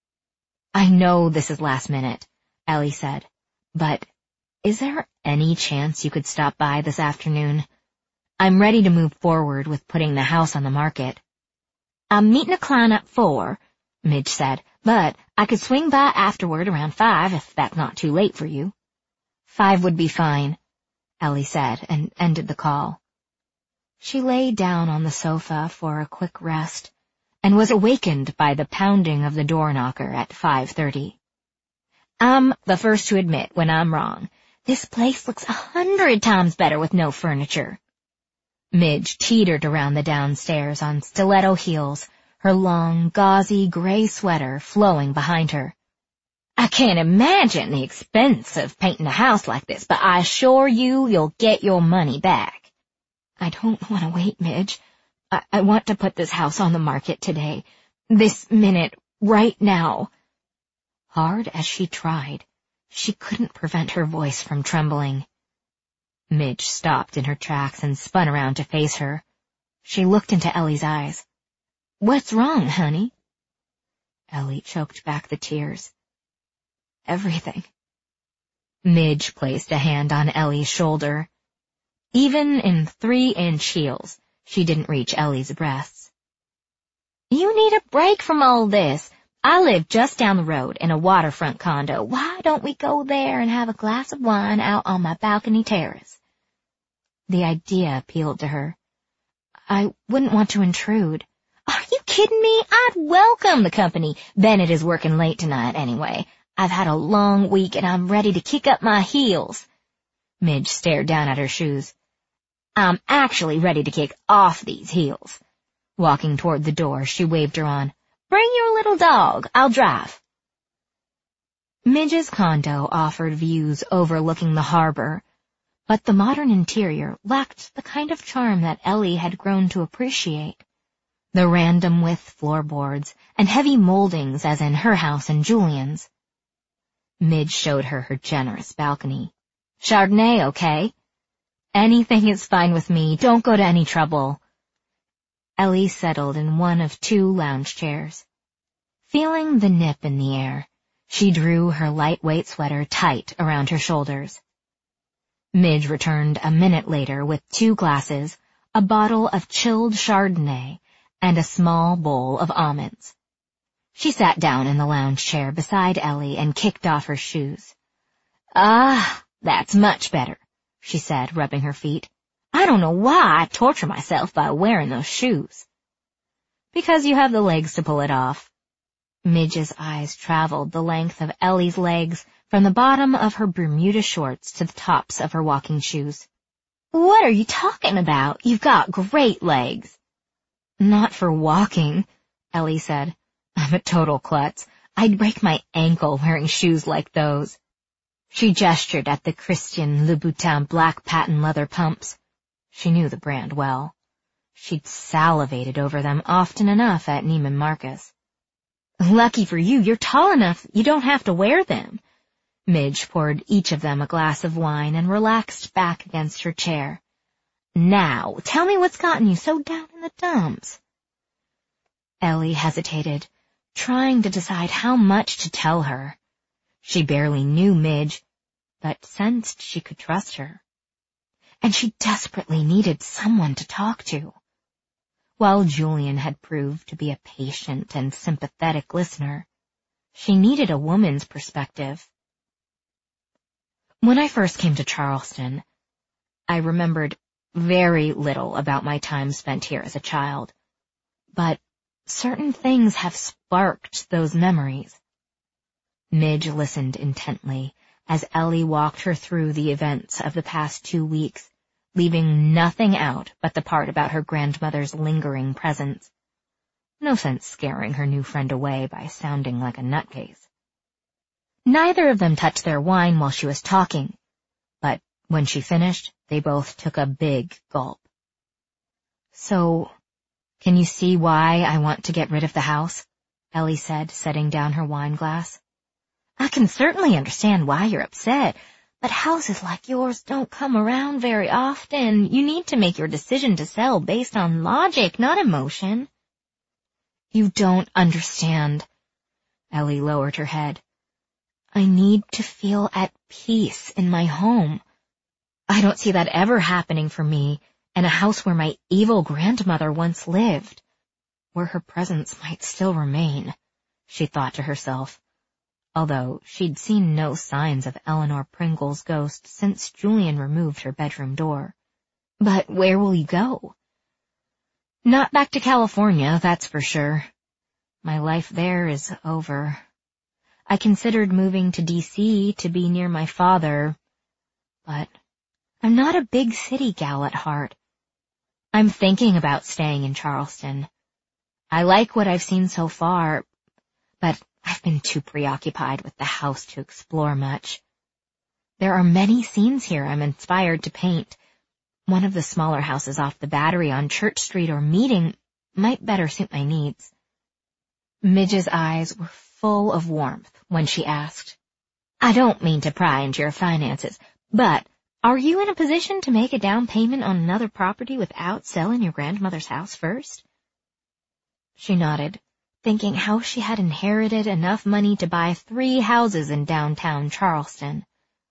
I know this is last minute, Ellie said, but is there any chance you could stop by this afternoon? I'm ready to move forward with putting the house on the market. I'm meeting a client at four, Midge said, but I could swing by afterward around five if that's not too late for you. Five would be fine, Ellie said, and ended the call. She lay down on the sofa for a quick rest and was awakened by the pounding of the door knocker at five thirty. I'm the first to admit when I'm wrong. This place looks a hundred times better with no furniture. Midge teetered around the downstairs on stiletto heels, her long, gauzy gray sweater flowing behind her. I can't imagine the expense of painting a house like this, but I assure you you'll get your money back. I don't want to wait, Midge. I, I want to put this house on the market today. This minute, right now. Hard as she tried, she couldn't prevent her voice from trembling. Midge stopped in her tracks and spun around to face her. She looked into Ellie's eyes. What's wrong, honey? Ellie choked back the tears. Everything. Midge placed a hand on Ellie's shoulder. Even in three-inch heels, she didn't reach Ellie's breasts. You need a break from all this. I live just down the road in a waterfront condo. Why don't we go there and have a glass of wine out on my balcony terrace? The idea appealed to her. I wouldn't want to intrude. Are you kidding me? I'd welcome the company. Bennett is working late tonight anyway. I've had a long week and I'm ready to kick up my heels. Midge stared down at her shoes. I'm actually ready to kick off these heels. Walking toward the door, she waved her on. Bring your little dog. I'll drive. Midge's condo offered views overlooking the harbor, but the modern interior lacked the kind of charm that Ellie had grown to appreciate. The random width floorboards and heavy moldings as in her house and Julian's. Midge showed her her generous balcony. Chardonnay, okay? Anything is fine with me. Don't go to any trouble. Ellie settled in one of two lounge chairs. Feeling the nip in the air, she drew her lightweight sweater tight around her shoulders. Midge returned a minute later with two glasses, a bottle of chilled Chardonnay, and a small bowl of almonds. She sat down in the lounge chair beside Ellie and kicked off her shoes. Ah, that's much better, she said, rubbing her feet. I don't know why I torture myself by wearing those shoes. Because you have the legs to pull it off. Midge's eyes traveled the length of Ellie's legs from the bottom of her Bermuda shorts to the tops of her walking shoes. What are you talking about? You've got great legs. Not for walking, Ellie said. I'm a total klutz. I'd break my ankle wearing shoes like those. She gestured at the Christian Louboutin black patent leather pumps. She knew the brand well. She'd salivated over them often enough at Neiman Marcus. Lucky for you, you're tall enough you don't have to wear them. Midge poured each of them a glass of wine and relaxed back against her chair. Now, tell me what's gotten you so down in the dumps. Ellie hesitated, trying to decide how much to tell her. She barely knew Midge, but sensed she could trust her. And she desperately needed someone to talk to. While Julian had proved to be a patient and sympathetic listener, she needed a woman's perspective. When I first came to Charleston, I remembered very little about my time spent here as a child, but certain things have sparked those memories. Midge listened intently as Ellie walked her through the events of the past two weeks, leaving nothing out but the part about her grandmother's lingering presence. No sense scaring her new friend away by sounding like a nutcase. Neither of them touched their wine while she was talking, but when she finished, they both took a big gulp. So, can you see why I want to get rid of the house? Ellie said, setting down her wine glass. I can certainly understand why you're upset, but houses like yours don't come around very often. You need to make your decision to sell based on logic, not emotion. You don't understand. Ellie lowered her head. I need to feel at peace in my home. I don't see that ever happening for me in a house where my evil grandmother once lived, where her presence might still remain, she thought to herself, although she'd seen no signs of Eleanor Pringle's ghost since Julian removed her bedroom door. But where will you go? Not back to California, that's for sure. My life there is over. I considered moving to D C to be near my father, but I'm not a big city gal at heart. I'm thinking about staying in Charleston. I like what I've seen so far, but I've been too preoccupied with the house to explore much. There are many scenes here I'm inspired to paint. One of the smaller houses off the Battery on Church Street or Meeting might better suit my needs. Midge's eyes were full of warmth when she asked, I don't mean to pry into your finances, but are you in a position to make a down payment on another property without selling your grandmother's house first? She nodded, thinking how she had inherited enough money to buy three houses in downtown Charleston.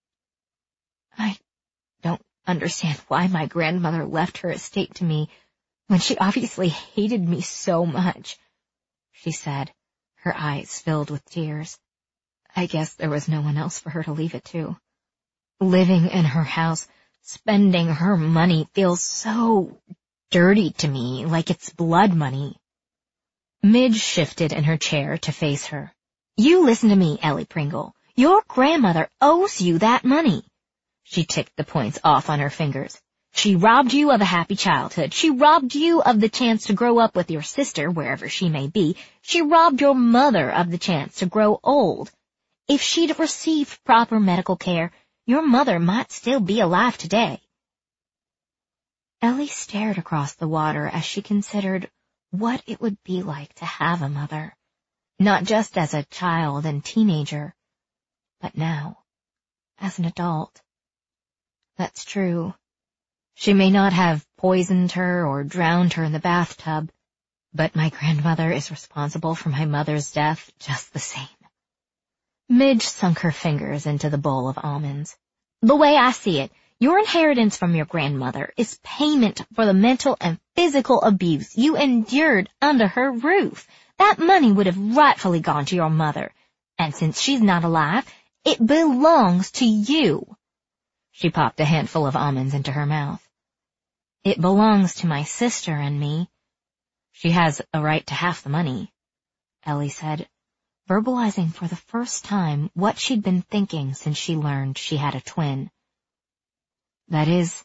I don't understand why my grandmother left her estate to me when she obviously hated me so much, she said, her eyes filled with tears. I guess there was no one else for her to leave it to. Living in her house, spending her money feels so dirty to me, like it's blood money. Midge shifted in her chair to face her. You listen to me, Ellie Pringle. Your grandmother owes you that money. She ticked the points off on her fingers. She robbed you of a happy childhood. She robbed you of the chance to grow up with your sister, wherever she may be. She robbed your mother of the chance to grow old. If she'd received proper medical care, your mother might still be alive today. Ellie stared across the water as she considered what it would be like to have a mother, not just as a child and teenager, but now, as an adult. That's true. She may not have poisoned her or drowned her in the bathtub, but my grandmother is responsible for my mother's death just the same. Midge sunk her fingers into the bowl of almonds. The way I see it, your inheritance from your grandmother is payment for the mental and physical abuse you endured under her roof. That money would have rightfully gone to your mother, and since she's not alive, it belongs to you. She popped a handful of almonds into her mouth. It belongs to my sister and me. She has a right to half the money, Ellie said, verbalizing for the first time what she'd been thinking since she learned she had a twin. That is,